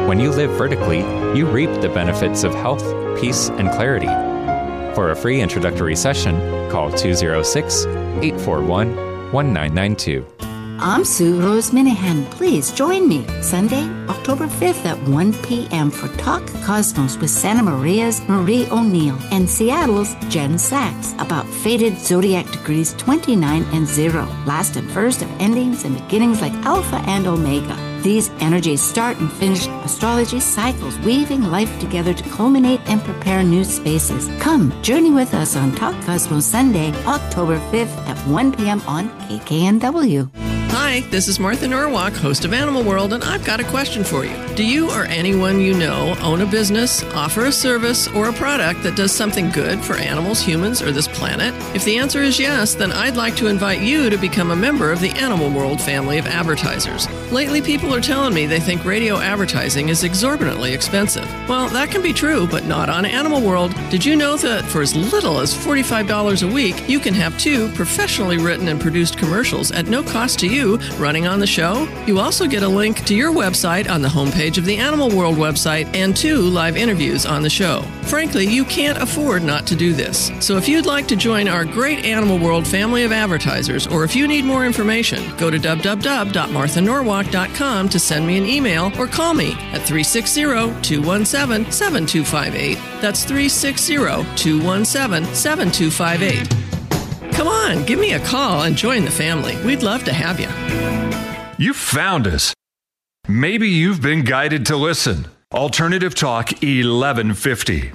When you live vertically, you reap the benefits of health, peace, and clarity. For a free introductory session, call two oh six, eight four one, one nine nine two. I'm Sue Rose Minahan. Please join me Sunday, October fifth at one p.m. for Talk Cosmos with Santa Maria's Marie O'Neill and Seattle's Jen Sachs about fated zodiac degrees twenty-nine and zero, last and first of endings and beginnings like Alpha and Omega. These energies start and finish astrology cycles, weaving life together to culminate and prepare new spaces. Come, journey with us on Talk Cosmos Sunday, October fifth at one p.m. on K K N W. Hi, this is Martha Norwalk, host of Animal World, and I've got a question for you. Do you or anyone you know own a business, offer a service, or a product that does something good for animals, humans, or this planet? If the answer is yes, then I'd like to invite you to become a member of the Animal World family of advertisers. Lately, people are telling me they think radio advertising is exorbitantly expensive. Well, that can be true, but not on Animal World. Did you know that for as little as forty-five dollars a week, you can have two professionally written and produced commercials at no cost to you running on the show? You also get a link to your website on the homepage of the Animal World website and two live interviews on the show. Frankly, you can't afford not to do this. So if you'd like to join our great Animal World family of advertisers, or if you need more information, go to w w w dot martha norwalk dot com to send me an email or call me at three six zero, two one seven, seven two five eight. That's three six zero, two one seven, seven two five eight. Come on, give me a call and join the family. We'd love to have you. You found us. Maybe you've been guided to listen. Alternative Talk eleven fifty.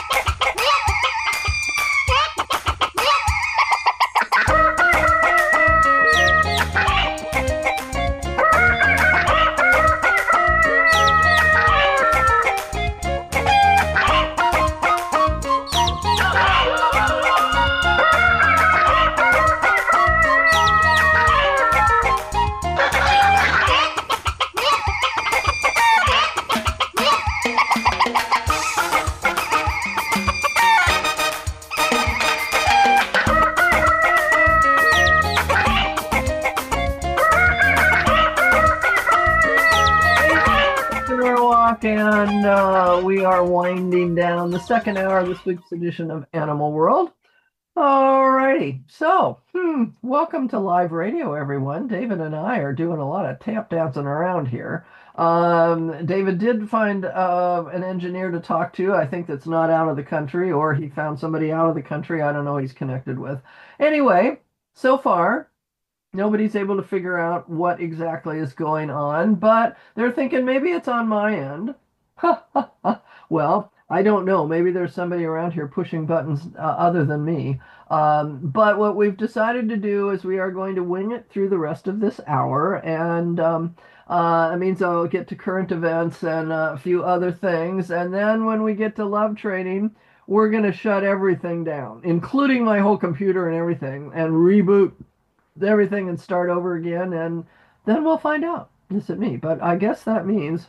And uh, we are winding down the second hour of this week's edition of Animal World. Alrighty, so hmm, welcome to live radio, everyone. David and I are doing a lot of tap dancing around here. Um, David did find uh, an engineer to talk to, I think that's not out of the country, or he found somebody out of the country. I don't know who he's connected with. Anyway, so far, nobody's able to figure out what exactly is going on, but they're thinking maybe it's on my end. Well, I don't know. Maybe there's somebody around here pushing buttons uh, other than me. Um, but what we've decided to do is we are going to wing it through the rest of this hour. And um, uh, it means I'll get to current events and uh, a few other things. And then when we get to love training, we're going to shut everything down, including my whole computer and everything, and reboot everything and start over again. And then we'll find out. Listen to me. But I guess that means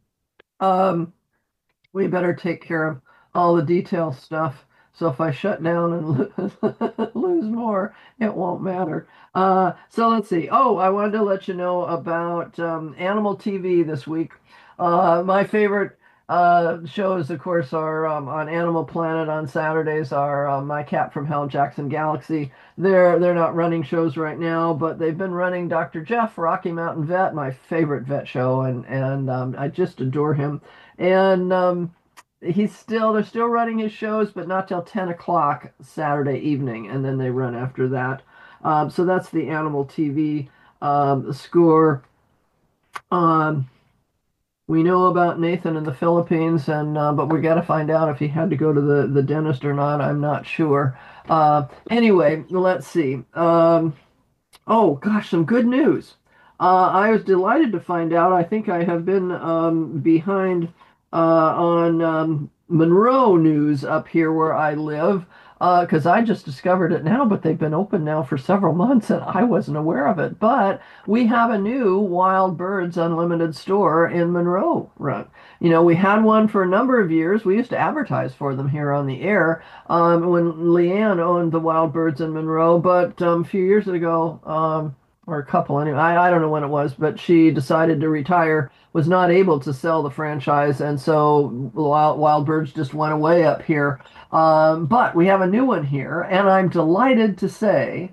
um, we better take care of all the detail stuff. So if I shut down and lose more, it won't matter. Uh, so let's see. Oh, I wanted to let you know about um, Animal T V this week. Uh, my favorite uh, shows, of course, are um, on Animal Planet on Saturdays, are uh, My Cat from Hell, Jackson Galaxy. They're, they're not running shows right now, but they've been running Doctor Jeff, Rocky Mountain Vet, my favorite vet show, and, and um, I just adore him. And um, he's still, they're still running his shows, but not till ten o'clock Saturday evening, and then they run after that. Um, so that's the Animal T V um, score. Um, we know about Nathan in the Philippines, and uh, but we got to find out if he had to go to the, the dentist or not. I'm not sure. Uh, anyway, let's see. Um, oh, gosh, some good news. Uh, I was delighted to find out. I think I have been um, behind uh, on um, Monroe news up here where I live, because uh, I just discovered it now, but they've been open now for several months, and I wasn't aware of it. But we have a new Wild Birds Unlimited store in Monroe. Right? You know, we had one for a number of years. We used to advertise for them here on the air um, when Leanne owned the Wild Birds in Monroe. But um, a few years ago, um, or a couple anyway. I, I don't know when it was, but she decided to retire, was not able to sell the franchise, and so Wild, Wild Birds just went away up here. Um, but we have a new one here, and I'm delighted to say,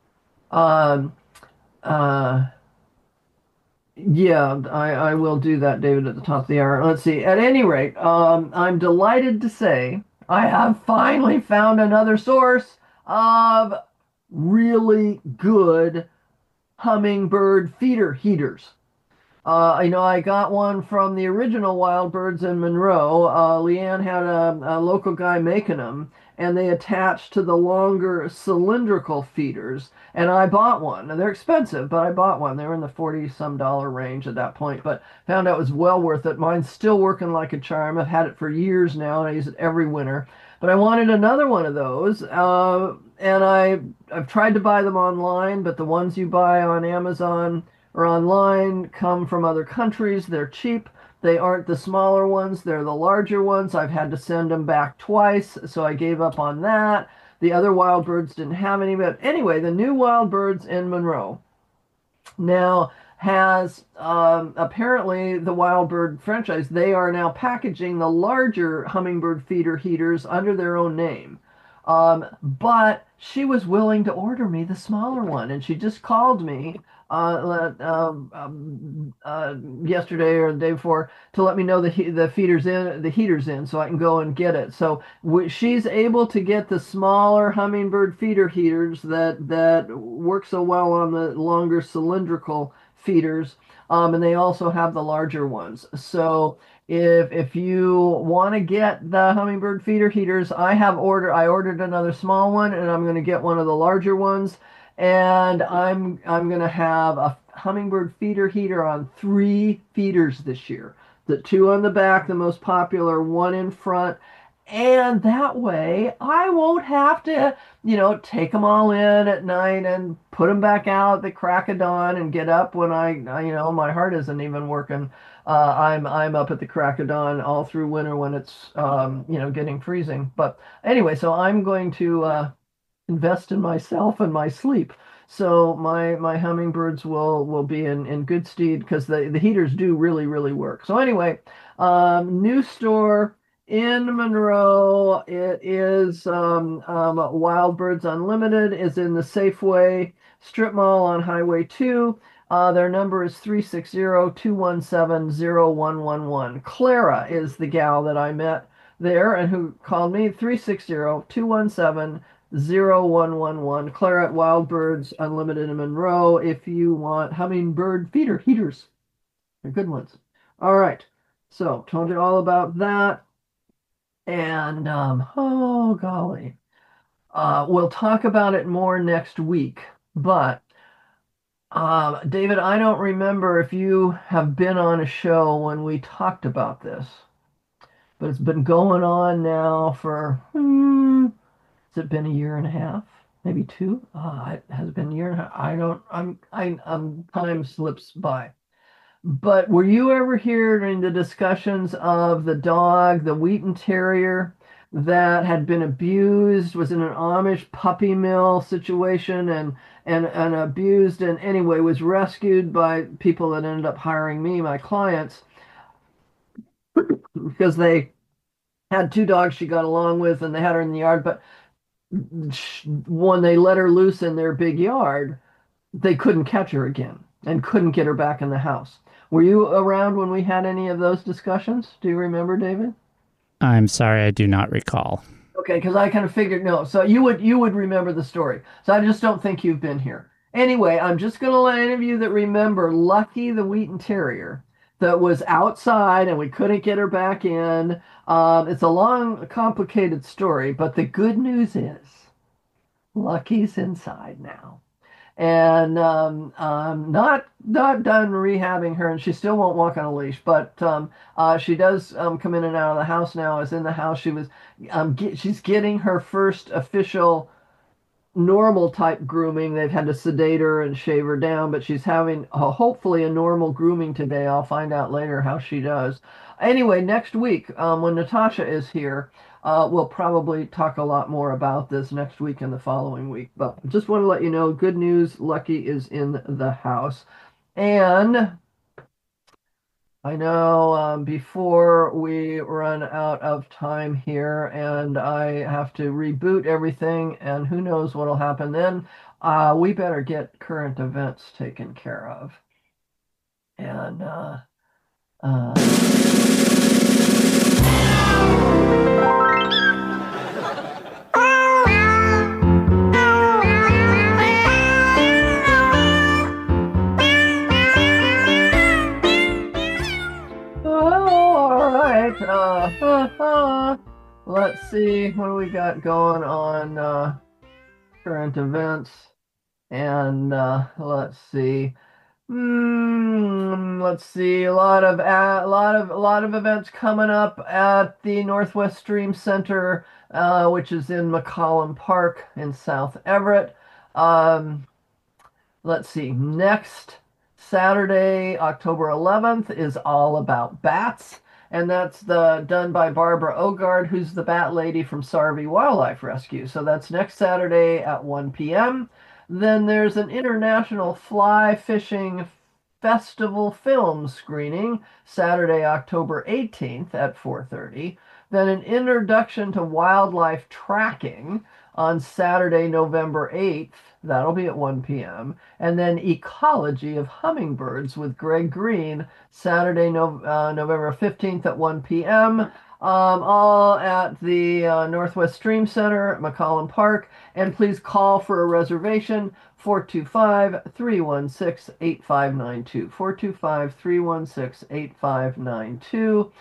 um, uh, yeah, I, I will do that, David, at the top of the hour. Let's see. At any rate, um, I'm delighted to say I have finally found another source of really good hummingbird feeder heaters. Uh, you know, I got one from the original Wild Birds in Monroe. Uh, Leanne had a, a local guy making them, and they attached to the longer cylindrical feeders. And I bought one. Now, they're expensive, but I bought one. They were in the forty some dollar range at that point, but found out it was well worth it. Mine's still working like a charm. I've had it for years now, and I use it every winter. But I wanted another one of those, uh, and I, I've tried to buy them online, but the ones you buy on Amazon or online come from other countries. They're cheap. They aren't the smaller ones. They're the larger ones. I've had to send them back twice, so I gave up on that. The other Wild Birds didn't have any, but anyway, the new Wild Birds in Monroe now has, um, apparently the Wild Bird franchise, they are now packaging the larger hummingbird feeder heaters under their own name. Um, but she was willing to order me the smaller one, and she just called me uh, um, um, uh, yesterday or the day before to let me know the he- the feeders in, the heaters in, so I can go and get it. So w- she's able to get the smaller hummingbird feeder heaters that that work so well on the longer cylindrical feeders, um, and they also have the larger ones. So if if you want to get the hummingbird feeder heaters, I have ordered. I ordered another small one, and I'm going to get one of the larger ones. And I'm I'm going to have a hummingbird feeder heater on three feeders this year. The two on the back, the most popular, one in front. And that way I won't have to, you know, take them all in at night and put them back out at the crack of dawn and get up when I, you know, my heart isn't even working. Uh, I'm I'm up at the crack of dawn all through winter when it's, um, you know, getting freezing. But anyway, so I'm going to uh, invest in myself and my sleep. So my my hummingbirds will will be in, in good stead because the, the heaters do really, really work. So anyway, um, new store in Monroe. It is um, um, Wild Birds Unlimited is in the Safeway Strip Mall on Highway two. Uh, their number is three six zero, two one seven, zero one one one. Clara is the gal that I met there and who called me, three six zero, two one seven, zero one one one. Clara at Wild Birds Unlimited in Monroe if you want hummingbird feeder heaters. They're good ones. All right. So told you all about that. And, um, oh, golly, uh, we'll talk about it more next week. But, uh, David, I don't remember if you have been on a show when we talked about this. But it's been going on now for, hmm, has it been a year and a half? Maybe two? Uh, it has been a year and a half. I don't, I'm, I, um, time slips by. But were you ever hearing the discussions of the dog, the Wheaton Terrier, that had been abused, was in an Amish puppy mill situation and, and, and abused, and anyway, was rescued by people that ended up hiring me, my clients, because they had two dogs she got along with and they had her in the yard, but when they let her loose in their big yard, they couldn't catch her again and couldn't get her back in the house. Were you around when we had any of those discussions? Do you remember, David? I'm sorry, I do not recall. Okay, because I kind of figured no. So you would you would remember the story. So I just don't think you've been here. Anyway, I'm just going to let any of you that remember Lucky the Wheaton Terrier that was outside and we couldn't get her back in. Um, it's a long, complicated story, but the good news is Lucky's inside now. And um, um, not not done rehabbing her, and she still won't walk on a leash. But um, uh, she does um, come in and out of the house now. Is in the house. She was um, get, she's getting her first official normal type grooming. They've had to sedate her and shave her down, but she's having uh, hopefully a normal grooming today. I'll find out later how she does. Anyway, next week, um, when Natasha is here, uh, we'll probably talk a lot more about this next week and the following week. But just want to let you know, good news, Lucky is in the house. And I know um, before we run out of time here and I have to reboot everything, and who knows what'll happen then, uh, we better get current events taken care of. And, uh, uh, all right. Uh, uh, uh, let's see. What do we got going on uh, current events? And uh, let's see. Mm, let's see. A lot of a lot of a lot of events coming up at the Northwest Stream Center, uh, which is in McCollum Park in South Everett. Um, let's see. Next Saturday, October eleventh, is all about bats, and that's the done by Barbara Ogard, who's the bat lady from Sarvey Wildlife Rescue. So that's next Saturday at one p m Then there's an International Fly Fishing Festival film screening Saturday, October eighteenth at four thirty. Then an Introduction to Wildlife Tracking on Saturday, November eighth. That'll be at one p m And then Ecology of Hummingbirds with Greg Green, Saturday, no, uh, November fifteenth at one p m Um, all at the uh, Northwest Stream Center at McCollum Park. And please call for a reservation, four two five, three one six, eight five nine two. four two five, three one six, eight five nine two.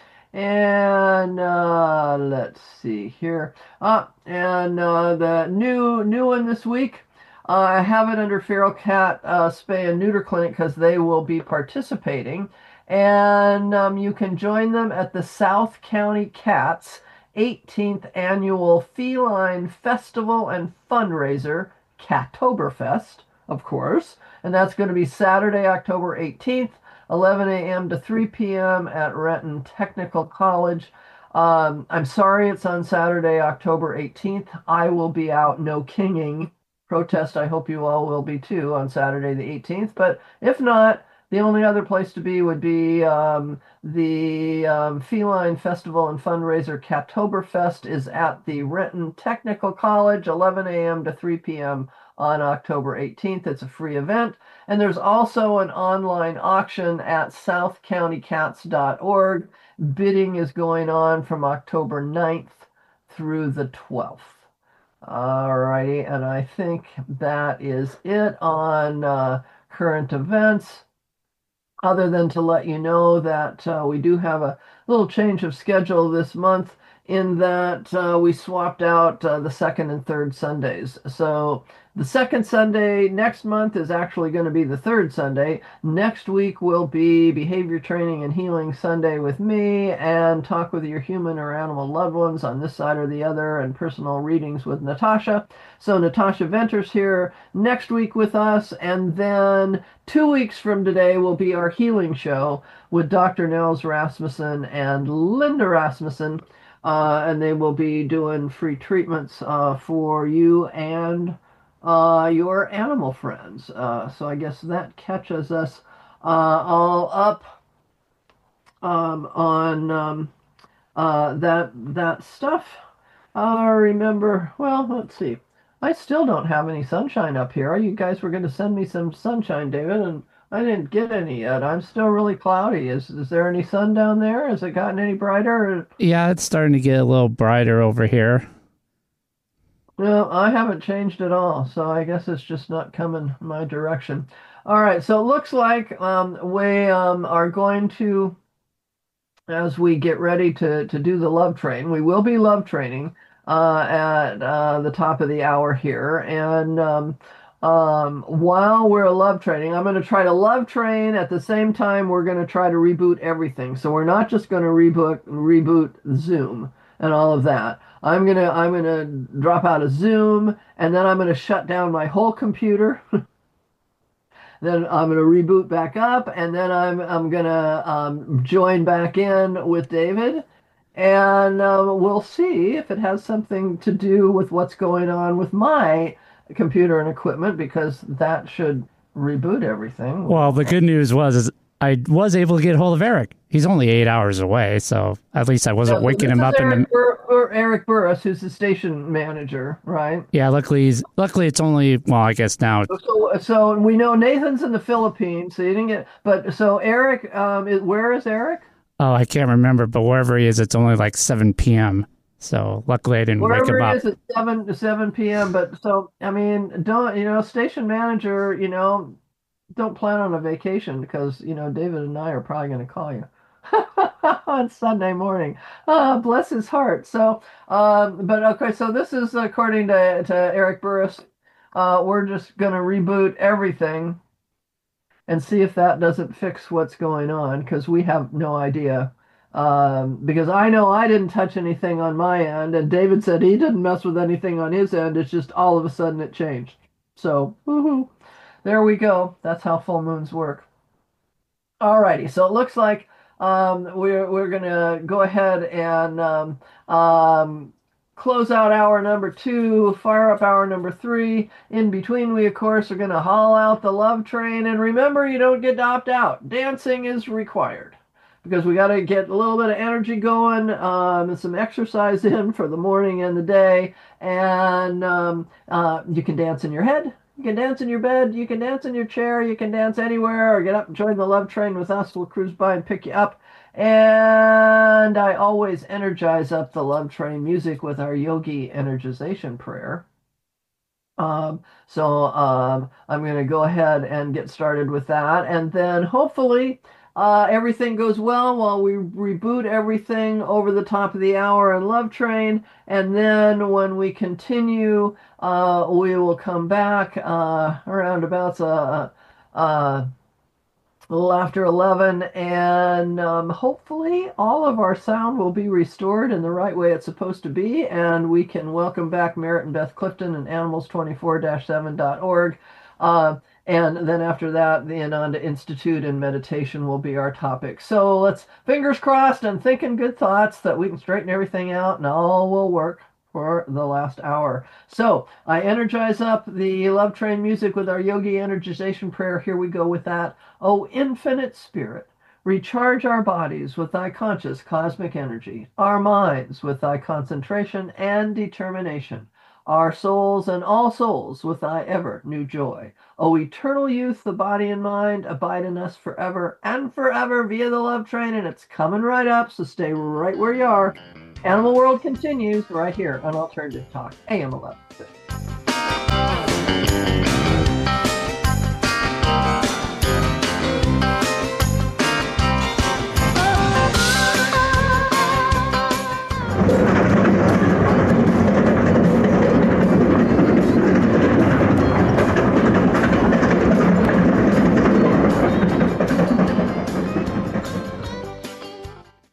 And uh, let's see here. Uh, and uh, the new new one this week, uh, I have it under Feral Cat uh, Spay and Neuter Clinic because they will be participating. And um, you can join them at the South County Cats eighteenth Annual Feline Festival and Fundraiser, Cattoberfest, of course. And that's going to be Saturday, October eighteenth, eleven a m to three p m at Renton Technical College. Um, I'm sorry it's on Saturday, October eighteenth. I will be out no kinging protest. I hope you all will be too on Saturday the eighteenth. But if not, the only other place to be would be um, the um, Feline Festival and Fundraiser Cattoberfest is at the Renton Technical College, eleven a m to three p m on October eighteenth. It's a free event. And there's also an online auction at south county cats dot org. Bidding is going on from October ninth through the twelfth. Alrighty, and I think that is it on uh, current events. Other than to let you know that uh, we do have a little change of schedule this month in that uh, we swapped out uh, the second and third Sundays. So the second Sunday next month is actually going to be the third Sunday. Next week will be Behavior Training and Healing Sunday with me, and Talk with Your Human or Animal Loved Ones on this side or the other, and Personal Readings with Natasha. So Natasha Venter's here next week with us, and then two weeks from today will be our healing show with Doctor Nels Rasmussen and Linda Rasmussen. Uh, and they will be doing free treatments uh, for you and uh, your animal friends. Uh, so I guess that catches us uh, all up um, on um, uh, that that stuff. I remember, well, let's see. I still don't have any sunshine up here. You guys were going to send me some sunshine, David, and I didn't get any yet. I'm still really cloudy. Is is there any sun down there? Has it gotten any brighter? Yeah, it's starting to get a little brighter over here. No, I haven't changed at all, so I guess it's just not coming my direction. All right, so it looks like um, we um, are going to, as we get ready to, to do the love train, we will be love training uh, at uh, the top of the hour here. And um, um, while we're love training, I'm going to try to love train. At the same time, we're going to try to reboot everything. So we're not just going to reboot, reboot Zoom and all of that. I'm going to I'm going to drop out of Zoom, and then I'm going to shut down my whole computer. then I'm gonna reboot back up, and then I'm I'm gonna um, join back in with David, and um, we'll see if it has something to do with what's going on with my computer and equipment, because that should reboot everything. Well, the good news was is I was able to get a hold of Eric. He's only eight hours away, so at least I wasn't Yeah, so waking this him is up Eric, in the. Bur- Bur- Eric Burris, who's the station manager, right? Yeah, luckily, he's, luckily it's only, well, I guess now. So, so we know Nathan's in the Philippines, so you didn't get. But so Eric, um, is, where is Eric? Oh, I can't remember, but wherever he is, it's only like seven p.m. So luckily I didn't Wherever wake him it up. is at seven to seven p.m. But so I mean, don't you know, station manager, you know, don't plan on a vacation, because you know David and I are probably going to call you on Sunday morning. Ah, bless his heart. So, um, but okay, so this is according to to Eric Burris. Uh, we're just going to reboot everything and see if that doesn't fix what's going on, because we have no idea. Um, because I know I didn't touch anything on my end, and David said he didn't mess with anything on his end. It's just all of a sudden it changed. So, woohoo. There we go. That's how full moons work. Alrighty, so it looks like um, we're we're gonna go ahead and um, um, close out hour number two, fire up hour number three. In between, we of course are gonna haul out the love train, and remember, you don't get to opt out. Dancing is required, because we got to get a little bit of energy going, um, and some exercise in for the morning and the day. And um, uh, you can dance in your head, you can dance in your bed, you can dance in your chair, you can dance anywhere, or get up and join the love train with us. We'll cruise by and pick you up. And I always energize up the love train music with our yogi energization prayer. Um, so um, I'm going to go ahead and get started with that. And then hopefully uh, everything goes well while we reboot everything over the top of the hour in Love Train. And then when we continue, uh, we will come back uh, around about uh, uh, a little after eleven, and um, hopefully all of our sound will be restored in the right way it's supposed to be, and we can welcome back Merritt and Beth Clifton and animals twenty-four dash seven dot org. Uh, and then after that, the Ananda Institute and meditation will be our topic. So let's, fingers crossed and thinking good thoughts that we can straighten everything out and all will work for the last hour. So I energize up the Love Train music with our yogi energization prayer. Here we go with that. O infinite spirit, recharge our bodies with thy conscious cosmic energy, our minds with thy concentration and determination, our souls and all souls with thy ever new joy. O eternal youth, the body and mind abide in us forever and forever via the Love Train, and it's coming right up, so stay right where you are. Animal World continues right here on Alternative Talk, A M eleven fifty.